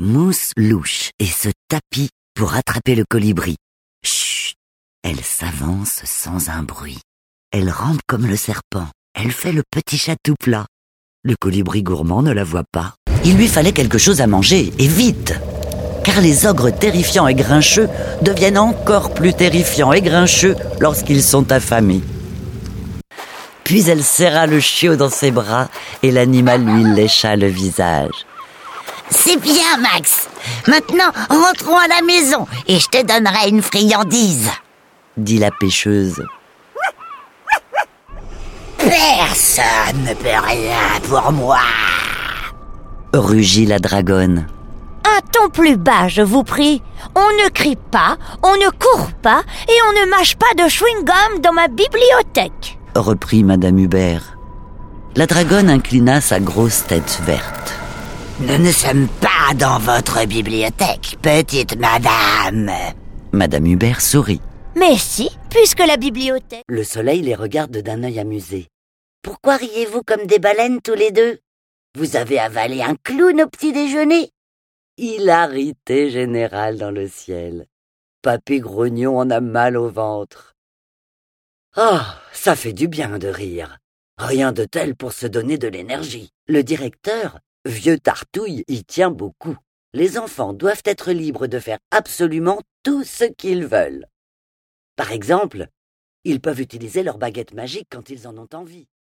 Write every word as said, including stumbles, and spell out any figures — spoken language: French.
Mousse louche et se tapit pour attraper le colibri. Chut! Elle s'avance sans un bruit. Elle rampe comme le serpent. Elle fait le petit chat tout plat. Le colibri gourmand ne la voit pas. Il lui fallait quelque chose à manger, et vite! Car les ogres terrifiants et grincheux deviennent encore plus terrifiants et grincheux lorsqu'ils sont affamés. Puis elle serra le chiot dans ses bras et l'animal lui lécha le visage. « C'est bien, Max. Maintenant, rentrons à la maison et je te donnerai une friandise, » dit la pêcheuse. « Personne ne peut rien pour moi, » rugit la dragonne. Un ton plus bas, je vous prie. On ne crie pas, on ne court pas et on ne mâche pas de chewing-gum dans ma bibliothèque, reprit Madame Hubert. La dragonne inclina sa grosse tête verte. Nous ne sommes pas dans votre bibliothèque, petite madame. Madame Hubert sourit. Mais si, puisque la bibliothèque... Le soleil les regarde d'un œil amusé. Pourquoi riez-vous comme des baleines tous les deux? Vous avez avalé un clown au petit déjeuner? Hilarité générale dans le ciel. Papy Grognon en a mal au ventre. Ah, ça fait du bien de rire. Rien de tel pour se donner de l'énergie. Le directeur, vieux Tartouille, y tient beaucoup. Les enfants doivent être libres de faire absolument tout ce qu'ils veulent. Par exemple, ils peuvent utiliser leur baguette magique quand ils en ont envie.